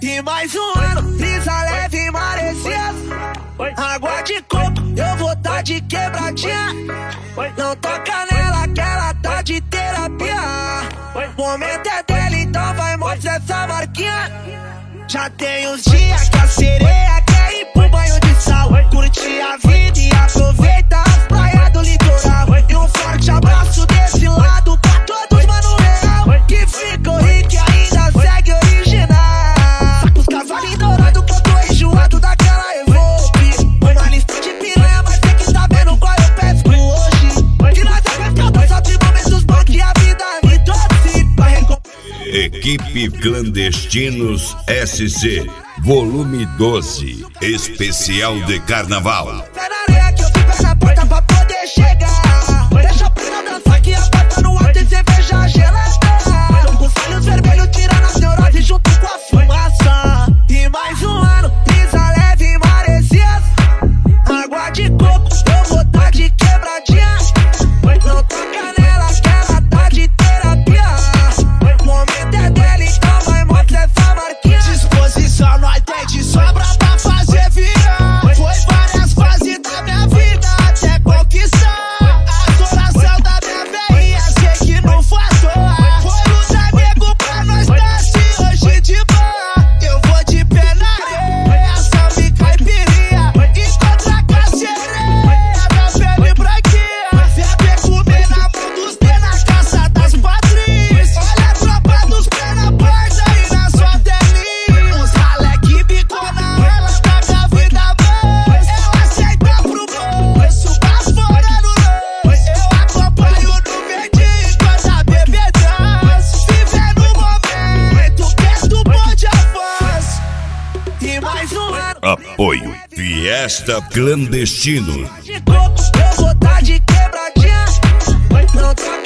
E mais um ano, brisa leve e marecia. Água de coco, eu vou tá de quebradinha. Não toca nela que ela tá de terapia. O momento é dela, então vai mostrar essa marquinha. Já tem uns dias que a sereia quer ir pro banho de sal. Curtir a vida e aproveitar as praias do litoral. E um forte abraço desse lado pra todos, mano real, que ficou rico e ainda segue original. Os cavalinhos dourados que eu tô enjoado daquela Evoque. Uma lista de piranha, mas tem que tá vendo qual eu pesco hoje. Que nós é pescador, só de momentos bons que a vida me trouxe pra Equipe Clandestinos SC, volume 12, especial de carnaval. Pé na areia que eu fico na porta pra poder chegar. Deixa a pena dançar que a porta no alto e cerveja gelada. Tô com os olhos vermelhos tirando as neuroses junto com a fumaça. E mais um ano, brisa leve e maresias. Água de coco, eu vou tá de quebradinha. Não toca nela que ela tá de terapia. O momento é dela, então vai mostrar essa marquinha. Disposição nós tem de sobra pra fazer virar. Foi várias fases da minha vida até conquistar a adoração da minha veia, sei que não foi à toa. Foi luta, nego, pra nós desce hoje de boa. Eu vou de pé na areia, samba e caipirinha. Encontra com a sereia, minha pele branquinha. Vem comer na mão dos pés na caça das patrícias. Olha a tropa dos pés na porta e na sua telinha. Os ralé que bicona, ela tá com a vida boa. Eu aceito pro bolso, pra fora no nosso. Eu acompanho no verdinho quando a bebê dança. Vivendo o momento, que do bonde a voz. E mais um ano. Apoio Fiesta Clandestino. De coco, eu vou tá de quebradinha. Não toca